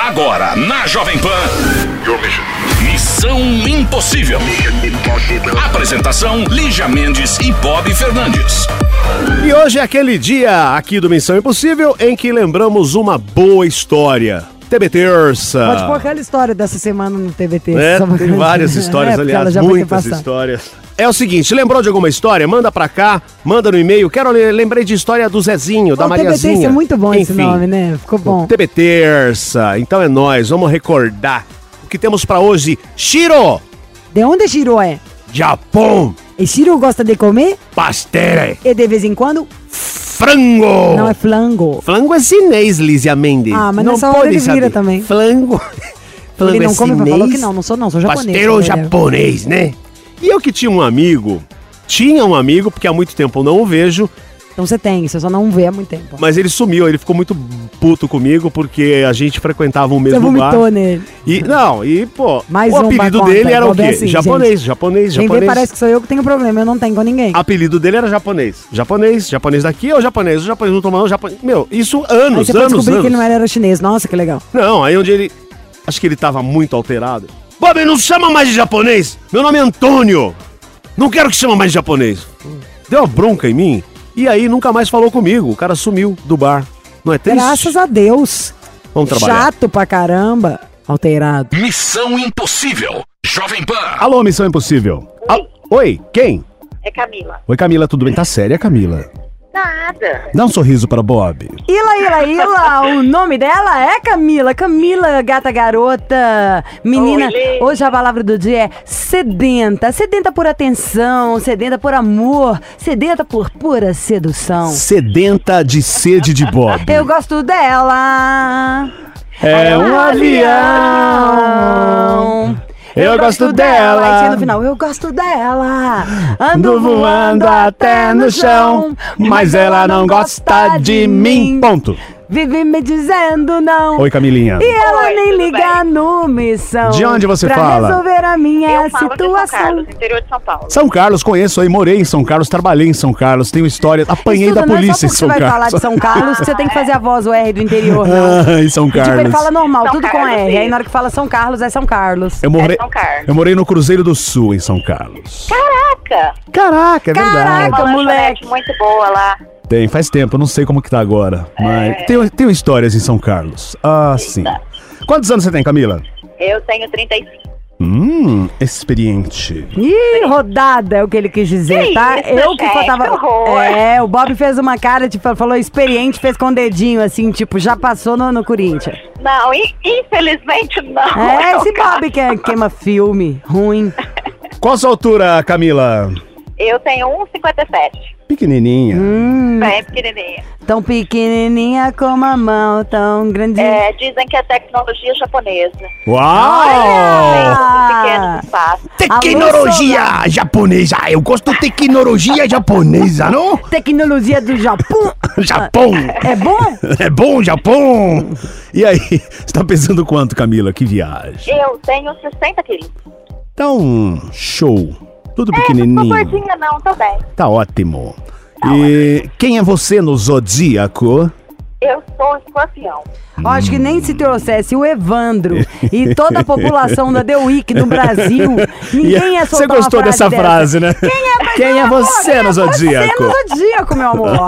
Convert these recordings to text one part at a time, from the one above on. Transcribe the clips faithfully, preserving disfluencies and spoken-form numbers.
Agora, na Jovem Pan. Missão Impossível. Apresentação, Lígia Mendes e Bob Fernandes. E hoje é aquele dia aqui do Missão Impossível em que lembramos uma boa história. T B Terça. Pode pôr aquela história dessa semana no T B T. É, tem várias histórias, é, aliás, muitas histórias. É o seguinte, lembrou de alguma história? Manda pra cá, manda no e-mail. Quero, lembrei de história do Zezinho, da o Mariazinha. T B T é muito bom. Enfim, esse nome, né? Ficou bom. T B Terça. Então é nóis, vamos recordar o que temos pra hoje. Shiro! De onde Shiro é? Japão! E Shiro gosta de comer? Pastel! E de vez em quando? Frango! Não, é flango. Flango é chinês, Lígia Mendes. Ah, mas não nessa hora ele saber. vira também. Flango. Flango ele não é come, chinês. falou que não, não sou não, sou japonês. Pastel japonês, né? E eu que tinha um amigo, tinha um amigo, porque há muito tempo eu não o vejo. Então você tem, você só não vê há muito tempo. Mas ele sumiu, ele ficou muito puto comigo, porque a gente frequentava o mesmo você lugar. Você vomitou nele. E, não, e pô, Mais o um apelido conta, dele era o quê? assim, japonês, gente. japonês, Quem japonês. vê parece que sou eu que tenho problema, eu não tenho com ninguém. Apelido dele era japonês. Japonês, japonês daqui ou japonês? O japonês não tomando japonês. Meu, isso anos, aí você anos, descobrir anos. que ele não era chinês, nossa, que legal. Não, aí onde ele... Acho que ele tava muito alterado. Bob, não chama mais de japonês. Meu nome é Antônio. Não quero que chama mais de japonês. Deu uma bronca em mim. E aí nunca mais falou comigo. O cara sumiu do bar. Não é triste? Graças a Deus. Vamos trabalhar. Chato pra caramba. Alterado. Missão Impossível. Jovem Pan. Alô, Missão Impossível. Oi. Ah, oi, quem? É Camila. Oi, Camila, tudo bem? Tá séria, Camila? Nada. Dá um sorriso para Bob. Ila, Ila, Ila, o nome dela é Camila. Camila, gata garota, menina. Oi, hoje a palavra do dia é sedenta. Sedenta por atenção, sedenta por amor, sedenta por pura sedução. Sedenta de sede de Bob. Eu gosto dela. É um avião. Eu gosto dela. Aí tinha no final, eu gosto dela. Ando voando até no chão, mas ela não gosta de mim. Ponto. Vive me dizendo não. Oi, Camilinha. E ela Oi, nem tudo liga no missão. De onde você pra fala? resolver a minha Eu falo de São situação. Carlos, interior de São Paulo. São Carlos, conheço aí, morei em São Carlos, trabalhei em São Carlos, tenho história, apanhei Estuda, da não é polícia só em São porque você vai Carlos. falar de São Carlos que você tem que fazer a voz, o R do interior, não. Ah, em São Tipo, ele Carlos. fala normal, São tudo com Carlos, R. sim. Aí na hora que fala São Carlos, é São Carlos. Eu morei, É São Carlos. eu morei no Cruzeiro do Sul, em São Carlos. Caraca! Caraca, é Caraca, verdade. Uma moleque. lanchonete muito boa lá. Tem, faz tempo, eu não sei como que tá agora. Mas É. tenho, tenho histórias em São Carlos. Ah, sim. Quantos anos você tem, Camila? Eu tenho trinta e cinco. Hum, experiente. Ih, rodada é o que ele quis dizer, Que tá? isso, Eu que gente, tava. que horror. É, o Bob fez uma cara, tipo, falou experiente, fez com o dedinho, assim, tipo, já passou no, no Corinthians. Não, in- infelizmente não. É, o esse caso. Bob que é- queima filme, ruim. Qual a sua altura, Camila? Eu tenho um e cinquenta e sete. Pequenininha. Hum, Bem pequenininha. tão pequenininha como a mão, tão grandinha. É, dizem que é tecnologia japonesa. Uau! Tem pequenos espaços. Tecnologia japonesa. Eu gosto de tecnologia japonesa, não? Tecnologia do Japão. Japão. É bom? É bom, Japão. E aí, você tá pensando quanto, Camila? Que viagem. Eu tenho sessenta quilos. Então, show. Tudo Não tô pequenininho. gordinha não, tô bem. Tá ótimo. E quem é você no Zodíaco? Eu sou escorpião. Eu acho que nem se trouxesse o Evandro e toda a população da The Week no Brasil, ninguém ia soltar Você gostou uma frase dessa dessa. frase, né? Quem é, Quem é você no Zodíaco? Você no Zodíaco, meu amor.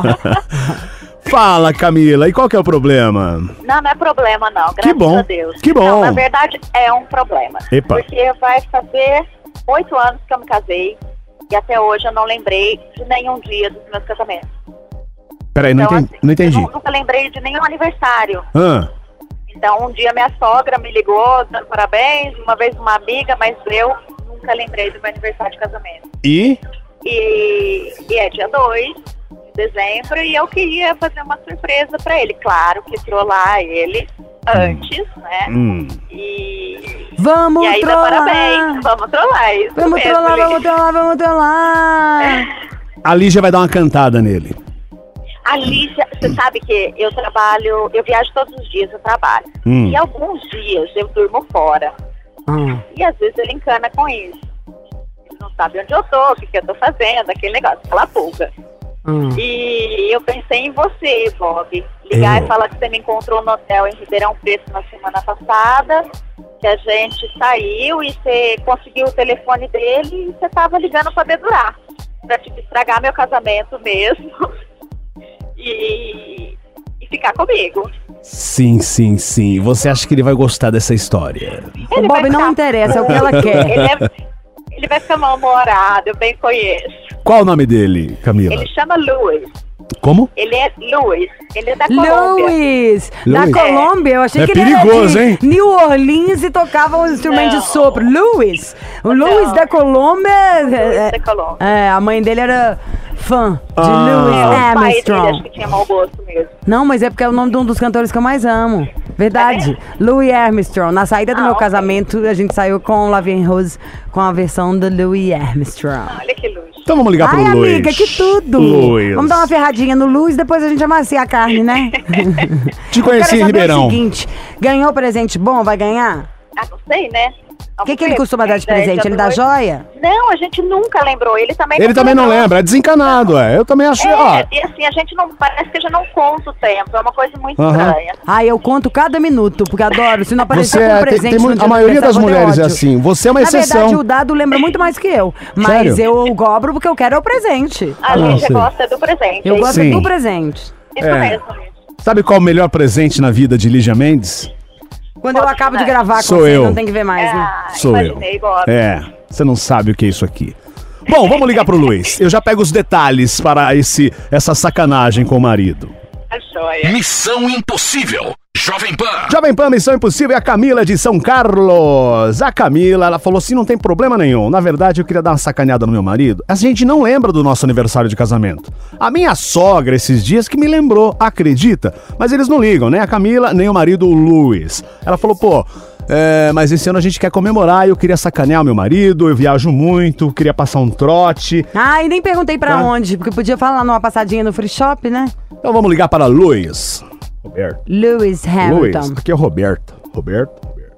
Fala, Camila, e qual que é o problema? Não, não é problema não, graças Que bom, a Deus. que bom. Não, na verdade é um problema. Epa. Porque vai fazer oito anos que eu me casei e até hoje eu não lembrei de nenhum dia dos meus casamentos. Peraí, não, Então, entendi, assim, não entendi. Eu nunca lembrei de nenhum aniversário. Ah, Então um dia minha sogra me ligou dando parabéns, uma vez uma amiga, mas eu nunca lembrei do meu aniversário de casamento. e? E, e é dia dois de dezembro e eu queria fazer uma surpresa pra ele. Claro que trollar ele antes, né? Hum. E, Vamos e aí dá trollar. parabéns. Vamos trollar, isso Vamos mesmo, trollar, Lili. vamos trollar, vamos trollar. A Lígia vai dar uma cantada nele. A Lígia, você sabe que eu trabalho, eu viajo todos os dias, eu trabalho. Hum. E alguns dias eu durmo fora. Ah. E às vezes ele encana com isso. Ele não sabe onde eu tô, o que, que eu tô fazendo, aquele negócio, aquela pulga. Hum. E eu pensei em você, Bob. Ligar É. e falar que você me encontrou no hotel em Ribeirão Preto na semana passada, que a gente saiu e você conseguiu o telefone dele e você tava ligando pra dedurar, pra tipo, estragar meu casamento mesmo e, e ficar comigo. Sim, sim, sim. Você acha que ele vai gostar dessa história? O Ele Bob vai não ficar- interessa, é o que ela quer. Ele, é- ele vai ficar mal-humorado, eu bem conheço. Qual o nome dele, Camila? Ele chama Louis. Como? Ele é Louis. Ele é da Colômbia. Louis, da Louis. Colômbia, eu achei É que ele perigoso, era de hein? New Orleans e tocava um instrumento Não. de sopro. Louis, o Louis Não. da Colômbia, Louis é, da Colômbia. é, a mãe dele era fã de Ah. Louis O pai dele Armstrong. acho que tinha mau gosto mesmo. Não, mas é porque é o nome de um dos cantores que eu mais amo. Verdade. Louis Armstrong. Na saída do Ah, meu ok. casamento, a gente saiu com Lavien Rose com a versão do Louis Armstrong. Olha que luz. Então vamos ligar Ai, pro Luiz. amiga, que tudo! Luiz. Vamos dar uma ferradinha no Luiz, depois a gente amacia a carne, né? Te Eu quero conheci em saber Ribeirão. o seguinte, ganhou presente bom? Vai ganhar? Ah, não sei, né? O que, que ele costuma dar de presente? Ele dá joia? Não, a gente nunca lembrou. Ele também Ele também não lembra, é desencanado, é. Eu também achei, ó. É, e assim, a gente não, parece que já não conta o tempo, é uma coisa muito Aham. estranha. Ah, eu conto cada minuto, porque adoro. Se não aparecer Você com é, tem, presente tem no muito- dia a do maioria das aniversário, eu mulheres é ódio. assim. Você é uma Na exceção. verdade, o dado lembra muito mais que eu. Mas Sério? eu cobro porque eu quero o presente. A não gente sei. gosta do presente. Eu é gosto Sim. do presente. Isso É. mesmo. Sabe qual é o melhor presente na vida de Lígia Mendes? Quando eu Pode acabo de ser. gravar com Sou você, eu. não tem que ver mais, né? Ah, Sou imaginei, eu. gosto. É, você não sabe o que é isso aqui. Bom, vamos ligar pro Luiz. Eu já pego os detalhes para esse, essa sacanagem com o marido. A joia. Missão Impossível. Jovem Pan. Jovem Pan, Missão Impossível, é a Camila de São Carlos. A Camila, ela falou assim, não tem problema nenhum. Na verdade, eu queria dar uma sacaneada no meu marido. A gente não lembra do nosso aniversário de casamento. A minha sogra, esses dias, que me lembrou, acredita? Mas eles não ligam, né? A Camila, nem o marido, o Luiz. Ela falou, pô... É, mas esse ano a gente quer comemorar e eu queria sacanear o meu marido, eu viajo muito, queria passar um trote. Ah, e nem perguntei pra Tá. onde, porque podia falar numa passadinha no free shop, né? Então vamos ligar para Luiz. Roberto. Lewis Luiz, Hamilton. aqui é o Roberto. Roberto? Roberto.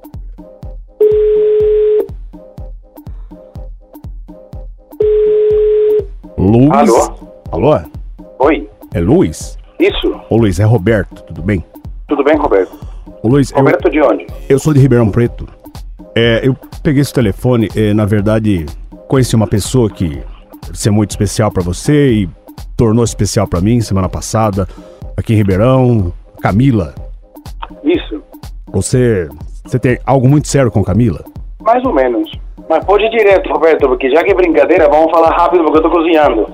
Luiz. Alô? Alô? Oi, É Luiz? isso. Ô Luiz, é Roberto, tudo bem? Tudo bem, Roberto? Ô Luiz, eu, Roberto de onde? eu sou de Ribeirão Preto. É, eu peguei esse telefone, é, na verdade, conheci uma pessoa que deve ser muito especial pra você e tornou especial pra mim semana passada, aqui em Ribeirão. Camila, Isso, você, você tem algo muito sério com Camila? mais ou menos. Mas pode ir direto, Roberto, porque já que é brincadeira, vamos falar rápido porque eu tô cozinhando.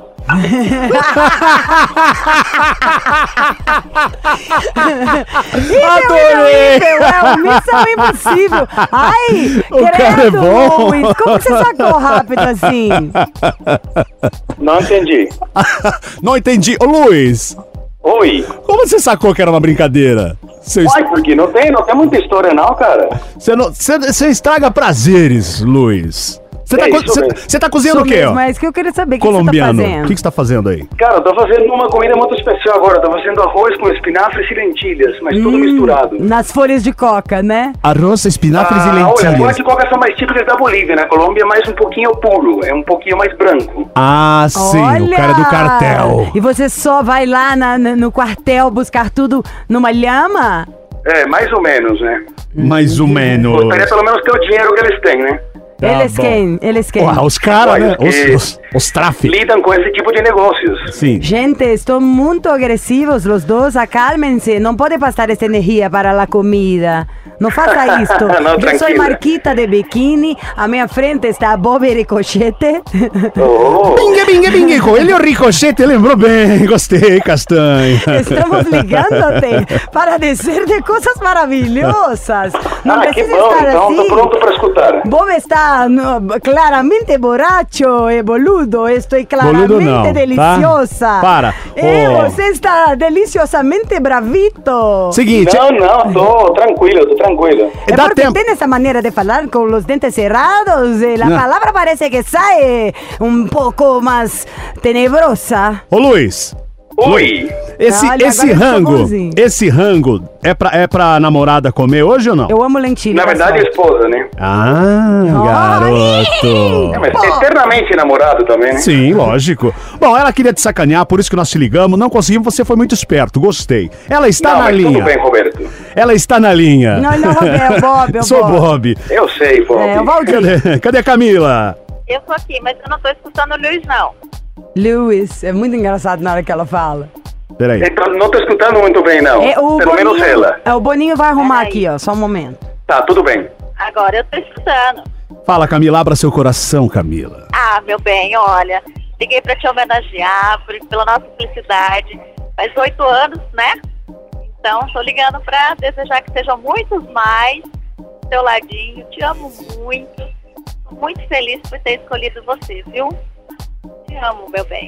Adorei! É uma missão impossível. Ai, O cara é credo, bom. Luiz. Como que você sacou rápido assim? Não entendi. Não entendi. Ô Luiz, Oi. como você sacou que era uma brincadeira? Você, Ai, porque não tem, não tem muita história não, cara. você, não, você, você estraga prazeres, Luiz. Você tá, É co- isso você, mesmo. você tá cozinhando Sou o quê, mesmo, ó? é isso que eu queria saber. O que, que você tá Colombiano. O fazendo? que, que você tá fazendo aí? Cara, eu tô fazendo uma comida muito especial agora. Tô fazendo arroz com espinafres e lentilhas, mas tudo misturado. Nas folhas de coca, né? Arroz, espinafres Ah, e olha, lentilhas. folhas de coca são mais típicas da Bolívia. Na Colômbia é mais um pouquinho puro, é um pouquinho mais branco. Ah, sim, Olha! o cara do cartel. E você só vai lá na- na- no quartel buscar tudo numa lhama? É, mais ou menos, né? Mais ou menos. Gostaria pelo menos ter o dinheiro que eles têm, né? Tá eles bom. quem? Eles quem? Ué, os caras, Olha, né? Os, que- os, os tráficos. Lidam com esse tipo de negócios. Sim. Gente, estão muito agressivos los dos. Acalmen-se. Não pode passar essa energia para a comida. Não faça isto. Não, Eu sou tranquila. Marquita de biquíni. À minha frente está Bob Ricochete. Oh, Bingue, bingue, bingue. Coelho Ricochete, lembrou bem. Gostei, castanha. Estamos ligando-te para dizer de coisas maravilhosas. Não ah, que precisa bom, estar então assim. tô pronto para escutar. Bob está no, claramente borracho e boludo. Estou claramente Boludo não, tá? deliciosa. Para. E Oh. você está deliciosamente bravito. Seguinte, Não, não, tô tranquilo, tô tranquilo. É dá porque tempo. tem essa maneira de falar com os dentes cerrados e a Não. palavra parece que sai um pouco mais tenebrosa. Ô Luiz, Oi! Esse, Olha, esse agora ele ficou rango, bonzinho. esse rango é pra, é pra namorada comer hoje ou não? Eu amo lentilha. Na verdade, pessoal. esposa, né? Ah, garoto. É, mas eternamente namorado também, né? Sim, lógico. Bom, ela queria te sacanear, por isso que nós te ligamos, não conseguimos, você foi muito esperto, gostei. Ela está Não, na mas linha. tudo bem, Roberto. Ela está na linha. Não, não, é o Bob, é o Sou Bob. Bob. Eu sei, Bob. É, o Valdir. Cadê, cadê a Camila? Eu tô aqui, mas eu não tô escutando o Luiz, não. Lewis, é muito engraçado na hora que ela fala. Peraí. Então, não tô escutando muito bem, não. É, o Pelo menos Boninho, ela. é, o Boninho vai arrumar Peraí. aqui, ó, só um momento. Tá, tudo bem. Agora eu tô escutando. Fala, Camila, abra seu coração, Camila. Ah, meu bem, olha, liguei pra te homenagear por, pela nossa felicidade. Faz oito anos, né? Então, tô ligando pra desejar que sejam muitos mais do teu ladinho. Te amo muito. Tô muito feliz por ter escolhido você, viu? Te amo, meu bem.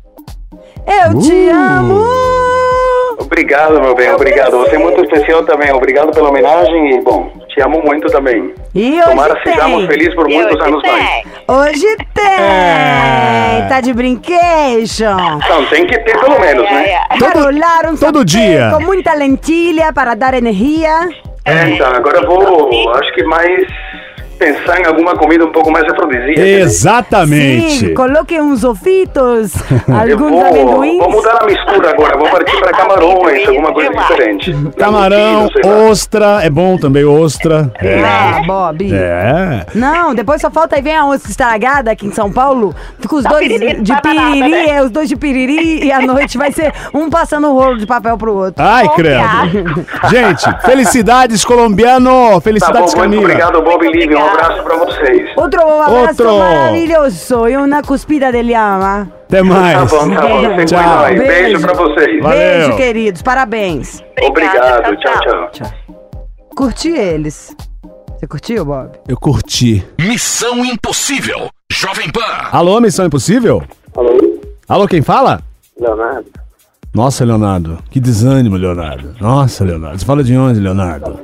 Eu te Uh. amo! Obrigado, meu bem, obrigado. Você é muito especial também. Obrigado pela homenagem e, bom, te amo muito também. E hoje Tomara tem. sejamos felizes por muitos hoje anos tem. mais. Hoje tem! É. Tá de brincation! Então, tem que ter pelo menos, Ai, né? ai, ai. Todo- Para rolar um todo sapê dia. Com muita lentilha para dar energia. É, então, agora eu vou, acho que mais pensar em alguma comida um pouco mais afrodisíaca. né? Exatamente. Sim, coloque uns ofitos, Eu alguns vou, amendoins. vou mudar a mistura agora, vou partir para camarões, alguma coisa diferente. Camarão, Embutido, sei lá. ostra, é bom também, ostra. É. Ah, Bob. É. Não, depois só falta aí vem a onça estragada aqui em São Paulo. Fica os Tá dois piriri, de não tá nada, piriri, né? é, os dois de piriri e à noite vai ser um passando o rolo de papel pro outro. Ai, credo. Gente, felicidades, colombiano. Tá Felicidades, bom, muito Camila. obrigado, Bob Muito Lívia. Um obrigada. abraço para vocês. Outro abraço Outro. maravilhoso e uma cuspida de llama. Até mais. Tá bom, tá bom. Sempre Tchau. nós. Beijo, Beijo. para vocês. Valeu. Beijo, queridos. Parabéns. Obrigado, tchau, tchau. Curti eles. Você curtiu, Bob? Eu curti. Missão Impossível. Jovem Pan. Alô, Missão Impossível? Alô, Alô, quem fala? Leonardo. Nossa, Leonardo. Que desânimo, Leonardo. Nossa, Leonardo. Você fala de onde, Leonardo?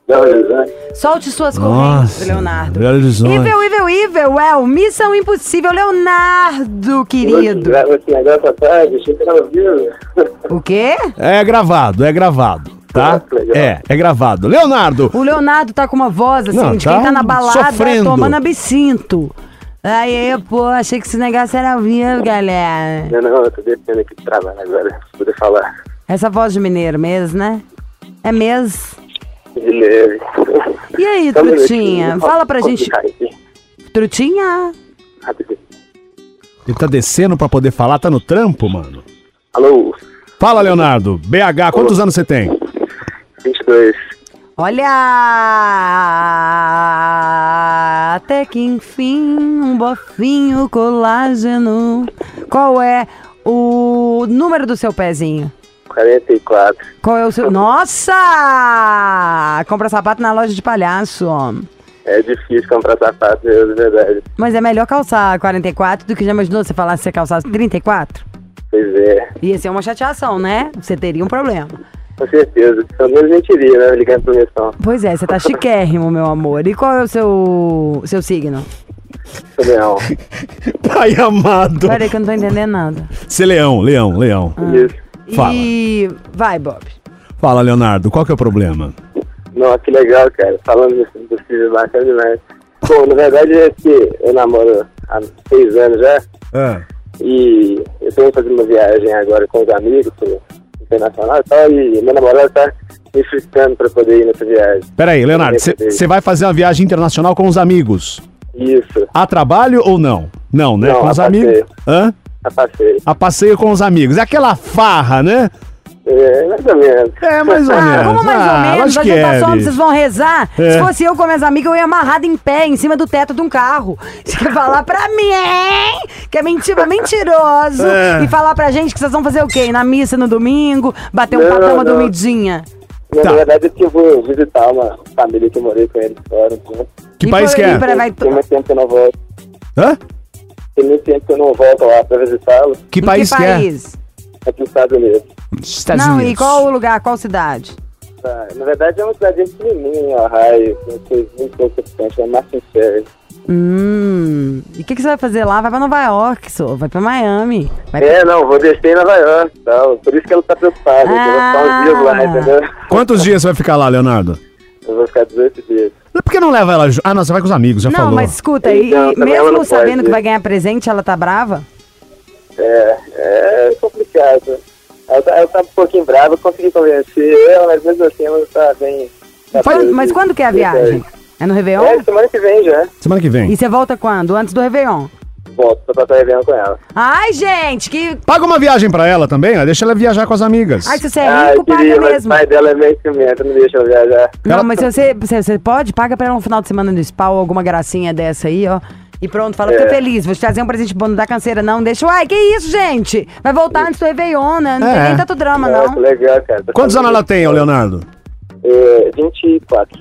Solte suas correntes, Nossa, Leonardo. Belo Horizonte. Ivel, Ivel, Ivel, é o Missão Impossível, Leonardo, querido. Esse negócio à tarde, achei que era ao vivo. O quê? É gravado, é gravado, tá? Ah, legal. É, é gravado. Leonardo, O Leonardo tá com uma voz assim, Não, de tá quem tá na balada sofrendo. tomando absinto. Aí, pô, achei que esse negócio era ao vivo, galera. Não, não, eu tô descendo aqui de trabalho agora, pra poder falar. Essa voz de mineiro mesmo, né? É mesmo. De leve. E aí, Só um Trutinha? minutinho. Fala pra Posso gente. ficar aqui? Trutinha? Rapidinho. ele tá descendo pra poder falar, tá no trampo, mano. Alô, Fala, Leonardo. B H, quantos anos você tem? vinte e dois. Olha! Até que enfim, um bofinho colágeno. Qual é o número do seu pezinho? quarenta e quatro. Qual é o seu. Nossa! Compra sapato na loja de palhaço. É difícil comprar sapato, de verdade. Mas é melhor calçar quarenta e quatro do que já imaginou você falar se você calçasse trinta e quatro? Pois é, Ia ser uma chateação, né? Você teria um problema. com certeza. Pelo menos mentiria, né? Ligando pro missão. Pois é, você tá chiquérrimo, meu amor. E qual é o seu, seu signo? Sou leão. Pai amado. Peraí que eu não tô entendendo nada. Você é leão, leão, leão. Isso. Fala. E vai, Bob. Fala, Leonardo, qual que é o problema? Nossa, que legal, cara. Falando disso, impossível, bacana demais. Bom, na verdade é que eu namoro há seis anos já. É. E eu tô fazendo uma viagem agora com os amigos, pro internacional e tal. E meu namorado tá me fritando pra poder ir nessa viagem. Pera aí, Leonardo, você vai fazer uma viagem internacional com os amigos. Isso, A trabalho ou não? Não, né? Não, com a os amigos. passeio. Hã? a passeio. A passeio com os amigos. É aquela farra, né? É, mais ou menos. É, mais ou Ah, menos. como mais Ah, ou menos? lógico A que gente tá é, só, bicho. vocês vão rezar. É. Se fosse eu com minhas amigas, eu ia amarrada em pé, em cima do teto de um carro. Você quer falar pra mim, hein? Que é mentira, mentiroso. É. E falar pra gente que vocês vão fazer o quê? Ir na missa no domingo, bater um Não, papel, uma não. dormidinha. Na Tá. verdade é que eu vou visitar uma família que eu morei com eles fora. Então, Que E país por- que e é? pra- vai- tem muito tempo que eu não volto. Hã? Tem muito tempo que eu não volto lá pra visitá-los. Que Em país que, é? país? Aqui nos Estados Unidos. Estados Não, Unidos. e qual o lugar, qual cidade? Tá, na verdade é uma cidade pequenininha, Ohio, não sei, muito pouco habitante, é Martin Ferry. Hum. E o que, que você vai fazer lá? Vai pra Nova York, só. Vai pra Miami. Vai É, não, vou descer em Nova York, tal. Por isso que ela tá preocupada. Ah. Eu vou ficar uns dias lá, entendeu? Quantos dias você vai ficar lá, Leonardo? Eu vou ficar dezoito dias. Por que não leva ela... ju- Ah, não, você vai com os amigos, já Não, falou. mas escuta, e, Então, e também ela mesmo não sabendo pode, que né? vai ganhar presente, ela tá brava? É, é complicado. Ela tá, ela tá um pouquinho brava, eu consegui convencer ela, mas mesmo assim ela tá bem... Tá Quando- bem- mas quando que é a viagem? É no Réveillon? É, semana que vem já. Semana que vem. E você volta quando? Antes do Réveillon? Volto pra passar Réveillon com ela. Ai, gente, que... Paga uma viagem pra ela também, ó. Deixa ela viajar com as amigas. Ai, se você é Ah, rico, eu queria, paga mas mesmo. o pai dela é meio ciumento, não deixa ela viajar. Não, Ela- mas se você, você, você pode, paga pra ela um final de semana no spa ou alguma gracinha dessa aí, ó. E pronto, fala, É. tô feliz, vou te trazer um presente bom, não dá canseira, não. Deixa, uai, que isso, gente? Vai voltar antes do Réveillon, né? Não É. tem nem tanto drama, Nossa, não. legal, cara. Tá Quantos anos fazendo ela tem, ô Leonardo? É, vinte e quatro.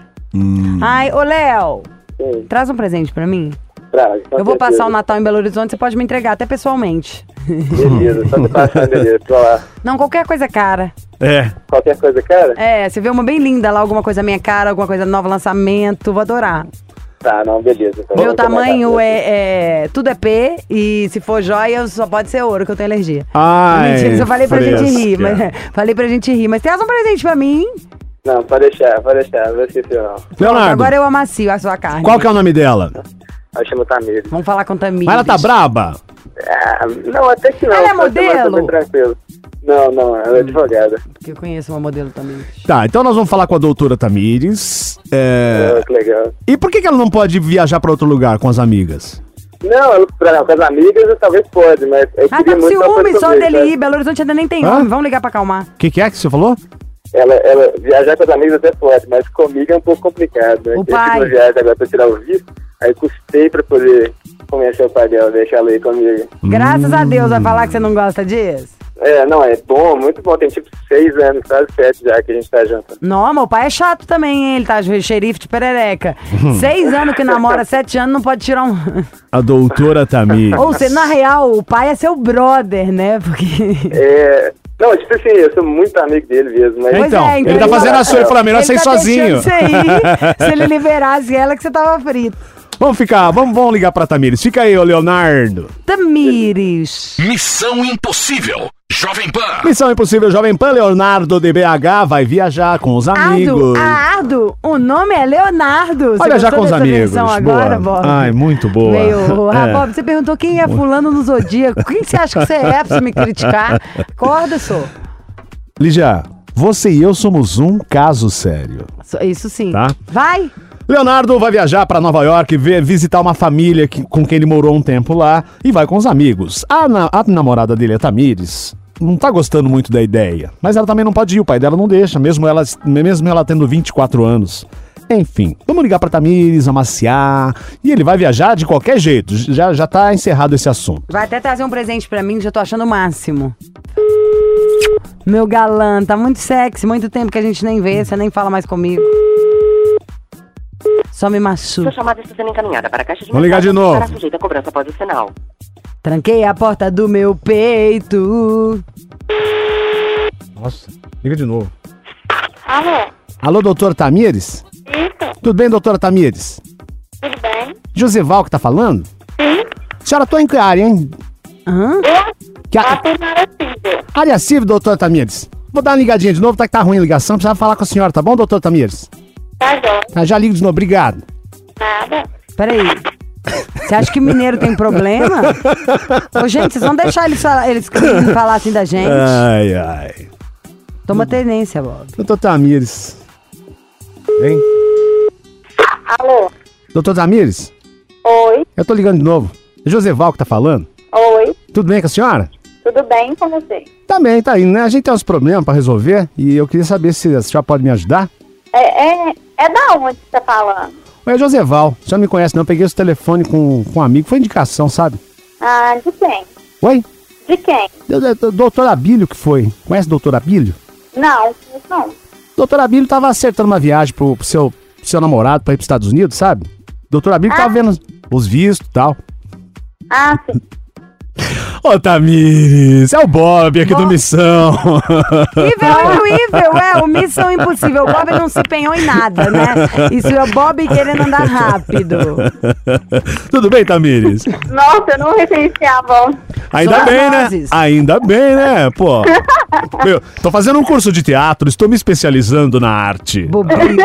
Ai, ô, Léo, Sim, traz um presente pra mim. traz. com Eu vou certeza. passar o Natal em Belo Horizonte, você pode me entregar até pessoalmente. Beleza, só você passar o endereço pra lá. Não, qualquer coisa cara. É. Qualquer coisa, cara? É, você vê uma bem linda lá, alguma coisa minha cara, alguma coisa novo lançamento, vou adorar. Tá, não, beleza. Então Meu vamos tomar tamanho nada. é, é. Tudo é P e se for joia só pode ser ouro, que eu tenho alergia. Ai, Mentira, isso eu falei pra gente fresca. rir. Mas, falei pra gente rir. Mas traz um presente pra mim. Não, pode deixar, pode deixar, não vai esquecer não. Leonardo, Agora eu amacio a sua carne. qual que é o nome dela? Ela chama Tamir. Vamos falar com Tamires. Mas ela tá braba? Ah, não, até que não. Ela é essa semana tá modelo? bem tranquilo. Não, não, ela é advogada. Porque eu conheço uma modelo também. Tá, então nós vamos falar com a doutora Tamires. É... Ah, que legal. E por que, que ela não pode viajar pra outro lugar com as amigas? Não, ela, pra, com as amigas talvez pode, mas eu Ah, tá queria com muito dar ciúme pra só ver, dele sabe? ir. Belo Horizonte ainda nem tem Hã? homem. Vamos ligar pra acalmar. O que, que é que você falou? Ela, ela viajar com as amigas até pode, mas comigo é um pouco complicado, né? O Eu pai. fiz uma viagem agora pra tirar o visto, aí custei pra poder convencer o pai dela, deixar ela ir comigo. Graças a Deus, vai falar que você não gosta disso? É, não, é bom, muito bom, tem tipo seis anos, quase sete já que a gente tá junto. Não, meu pai é chato também, hein? Ele tá xerife de perereca. Seis anos que namora, sete anos, não pode tirar um... A doutora Tamires. Ou seja, na real, o pai é seu brother, né? Porque... É... Não, tipo assim, eu sou muito amigo dele mesmo, mas... Pois Então, é, ele tá fazendo a sua, ele fala, melhor ele sair tá sozinho. deixando você ir, se ele liberasse ela que você tava frito. Vamos ficar, vamos, vamos ligar pra Tamires. Fica aí, ô Leonardo. Tamires. Missão Impossível. Jovem Pan. Missão Impossível Jovem Pan, Leonardo de B H vai viajar com os Ardo, amigos. ah, Ardo, o nome é Leonardo. Você Vai viajar gostou com os dessa amigos. versão agora, Boa. Bob? Ai, muito boa. Meio, ah, É. Bob, você perguntou quem é fulano no Zodíaco. Quem você acha que você é pra você me criticar? Acorda, sou. Lígia, você e eu somos um caso sério. Isso sim. Tá. Vai. Leonardo vai viajar pra Nova York, ver, visitar uma família que- com quem ele morou um tempo lá e vai com os amigos. A, na- a namorada dele, a Tamires, não tá gostando muito da ideia, mas ela também não pode ir, o pai dela não deixa, mesmo ela, mesmo ela tendo vinte e quatro anos. Enfim, vamos ligar pra Tamires, amaciar, e ele vai viajar de qualquer jeito, já, já tá encerrado esse assunto. Vai até trazer um presente pra mim, já tô achando o máximo. Meu galã, tá muito sexy, muito tempo que a gente nem vê, você nem fala mais comigo. Só me machuca. Sua chamada está sendo encaminhada para a caixa de Vamos ligar de mensagens novo. Para sujeita a cobrança após o sinal. Tranquei a porta do meu peito. Nossa, liga de novo. Alô? Alô, doutora Tamires? Isso, Tudo bem, doutora Tamires? tudo bem? Joseval que tá falando? Sim. Senhora, tô em que área, hein? Hã? Eu? Que a... Até na hora civil. Área civil, doutora Tamires. Vou dar uma ligadinha de novo, tá que tá ruim a ligação, precisava falar com a senhora, tá bom, doutora Tamires? Tá jóia. Ah, já ligo de novo, obrigado. Nada. Peraí. Você acha que mineiro tem problema? Ô, gente, vocês vão deixar eles, falar- eles falar assim da gente? Ai, ai. Toma tenência, Bob. Doutor Tamires. Hein? Alô? Doutor Tamires, Oi? eu tô ligando de novo. É Joseval que tá falando. Oi? Tudo bem com a senhora? Tudo bem com você? Tá bem, tá indo, né? A gente tem uns problemas pra resolver e eu queria saber se a senhora pode me ajudar. É, é, é da onde você tá falando? Oi, Joseval. A senhora não me conhece não, eu peguei esse telefone com, com um amigo, foi indicação, sabe? Ah, de quem? Oi? De quem? Do- do- do- Doutor Abílio que foi. Conhece o doutor Abílio? Não, não. Doutor Abílio tava acertando uma viagem pro, pro seu, pro seu namorado pra ir pros Estados Unidos, sabe? Doutor Abílio tava vendo os vistos e tal. Ah, sim. Ô, Tamires, é o Bob aqui do Missão. Nível horrível, é, o Missão Impossível. O Bob não se empenhou em nada, né? Isso é o Bob querendo andar rápido. Tudo bem, Tamires? Nossa, eu não reconheci a voz. Ainda Só bem, as né? vozes. Ainda bem, né? Pô. Meu, tô fazendo um curso de teatro, estou me especializando na arte. Bobinho.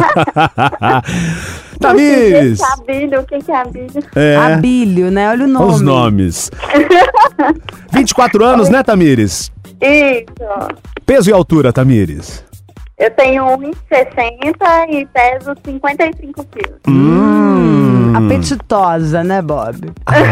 Tamires! O que é Abílio? O que é Abílio? É, Abílio, né? Olha o nome. os nomes. vinte e quatro anos, né, Tamires? Isso. Peso e altura, Tamires? Eu tenho um metro e sessenta e peso cinquenta e cinco quilos. Hum, apetitosa, né, Bob?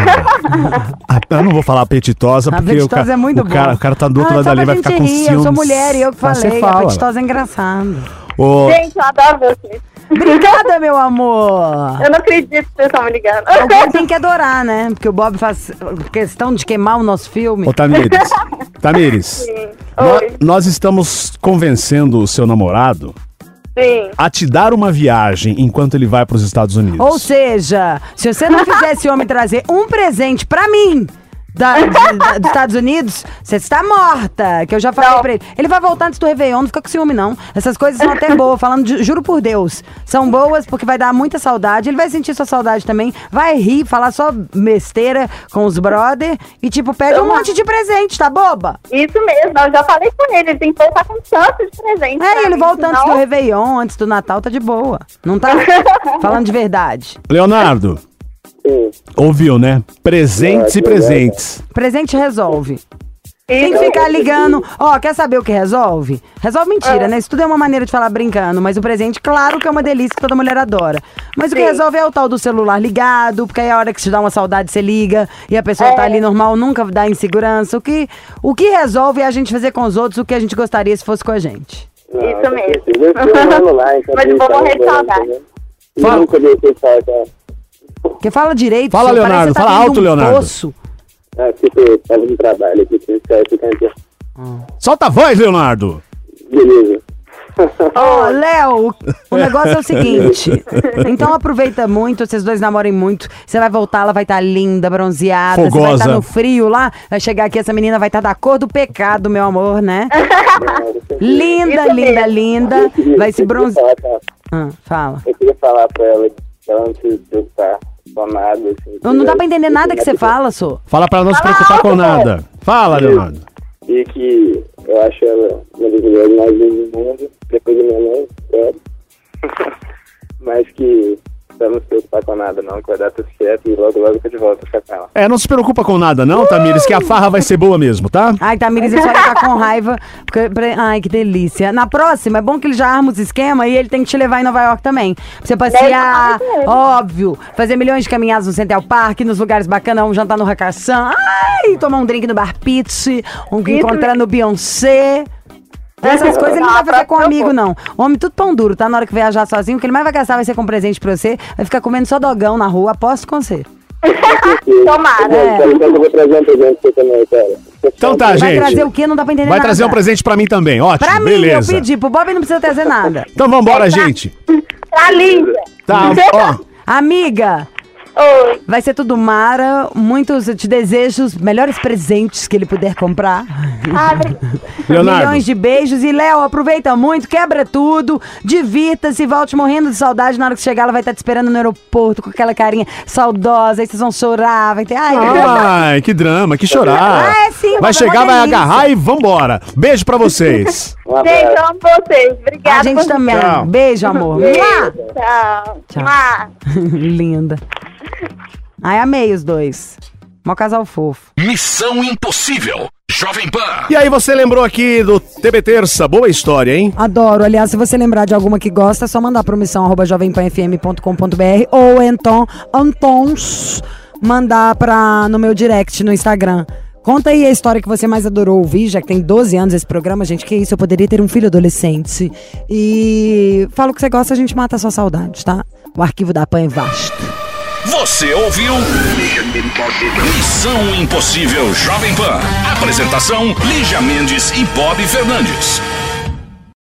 Ah, eu não vou falar apetitosa, porque o, Apetitosa ca- é muito o, cara, bom. o cara tá do outro Ah, lado só ali, pra vai gente ficar com rir, ciúmes. Eu sou mulher e eu que Ah, você falei. fala. Apetitosa é engraçado. Ô, Gente, eu adoro vocês. Obrigada, meu amor. Eu não acredito que vocês estão me ligando. Alguém tem que adorar, né? Porque o Bob faz questão de queimar o nosso filme. ô Tamires, Tamires, Sim. nó- Oi. nós estamos convencendo o seu namorado Sim. a te dar uma viagem enquanto ele vai para os Estados Unidos. Ou seja, se você não fizer esse homem trazer um presente pra mim da, de- da- dos Estados Unidos, você está morta. Que eu já falei Não. pra ele. Ele vai voltar antes do Réveillon, não fica com ciúme, não. Essas coisas são até boas, falando, de- juro por Deus. São boas porque vai dar muita saudade. Ele vai sentir sua saudade também. Vai rir, falar só besteira com os brother. E tipo, pega um monte de presente, tá boba? Isso mesmo, eu já falei com ele, ele tem que voltar com tanto de presente. É, pra ele mim, volta antes senão- do Réveillon, antes do Natal, tá de boa. Não tá falando de verdade. Leonardo, Sim. ouviu, né? Presentes É, e que presentes. Presente resolve. Tem que Isso. ficar ligando. Ó, quer saber o que resolve? Resolve mentira, Ah. né? Isso tudo é uma maneira de falar brincando. Mas o presente, claro que é uma delícia que toda mulher adora. Mas o que Sim. resolve é o tal do celular ligado, porque aí a hora que te dá uma saudade, você liga e a pessoa É. tá ali normal, nunca dá insegurança. O que, o que resolve é a gente fazer com os outros o que a gente gostaria se fosse com a gente. Não, Isso com mesmo. certeza. Eu fui um ano lá, então Mas eu vou tava morrer de falando, saudade. entendeu? E Fala. nunca deixei de falar, tá? Porque fala direito, Fala, senhor, Leonardo, parece que tá fala dentro alto, de um Leonardo. poço. Ah, tipo, tava no trabalho aqui, tinha que ficar ficando. Solta a voz, Leonardo. Beleza. Ó, Léo, o- o negócio é o seguinte. Então aproveita muito, vocês dois namorem muito. Você vai voltar, ela vai estar linda, bronzeada. Você vai Fogosa. estar no frio lá. Vai chegar aqui, essa menina vai estar da cor do pecado, meu amor, né? Linda, Isso linda, mesmo. linda. Eu queria- Vai se eu queria bronzear. falar, tá? Ah, fala. Eu queria falar pra ela que ela não precisa se preocupar com nada, assim. Não, não dá pra entender nada que você fala, sô. Fala pra não se Fala preocupar com alto, nada. Fala, Leonardo. E que eu acho ela uma das mulheres mais lindas do mundo, depois da minha mãe, sério. Mas que pra não se preocupar com nada, não, que vai dar tudo certo e logo, logo eu tô de volta pra ficar com ela. É, não se preocupa com nada não, Tamires, que a farra vai ser boa mesmo, tá? Ai, Tamires, ele só vai ficar com raiva. Porque, pra- ai, que delícia. Na próxima, é bom que ele já arma os esquemas e ele tem que te levar em Nova York também. Pra você passear, Deve falar com ele. óbvio. Fazer milhões de caminhadas no Central Park, nos lugares bacanas, um jantar no Hakkasan. Ai, tomar um drink no Bar Pizza, um encontrando o Beyoncé. Essas coisas ele não vai fazer com um amigo, não. Homem, tudo pão duro, tá? Na hora que viajar sozinho, o que ele mais vai gastar vai ser com presente pra você. Vai ficar comendo só dogão na rua, aposto com você. Tomara. É. Então, então eu vou trazer um presente pra você também, cara. Então tá, Vai gente. trazer o quê? Não dá pra entender Vai nada. trazer um presente pra mim também, ótimo, Pra mim, beleza. eu pedi. Pro Bob não precisa trazer nada. Então vambora, gente. Tá linda. Tá, ó. Amiga, Oi. vai ser tudo mara. Muitos, eu te desejo os melhores presentes que ele puder comprar. Ah, obrigada. Leonardo. Milhões de beijos. E, Léo, aproveita muito, quebra tudo, divirta-se, volte morrendo de saudade. Na hora que chegar, ela vai estar te esperando no aeroporto com aquela carinha saudosa. Aí vocês vão chorar, vai ter... Ai, Ai, que drama, que chorar. Ah, é sim, Vai mas é uma chegar, vai delícia. agarrar e vambora. Beijo pra vocês. Um Gente, abraço. eu amo vocês. Obrigada. a gente por também. Tchau. Beijo, amor. Mua! Beijo. Tchau. Tchau. Mua. Linda. Ai, amei os dois. Mó casal fofo. Missão Impossível. Jovem Pan. E aí, você lembrou aqui do T B Terça? Boa história, hein? Adoro. Aliás, se você lembrar de alguma que gosta, é só mandar pro missão arroba jovem pan f m ponto com ponto b r ou então, Antons, mandar pra, no meu direct no Instagram. Conta aí a história que você mais adorou ouvir, já que tem doze anos esse programa, gente. Que isso, eu poderia ter um filho adolescente. E fala o que você gosta, a gente mata a sua saudade, tá? O arquivo da Pan é vasto. Você ouviu? Missão Impossível Jovem Pan. Apresentação: Lígia Mendes e Bob Fernandes.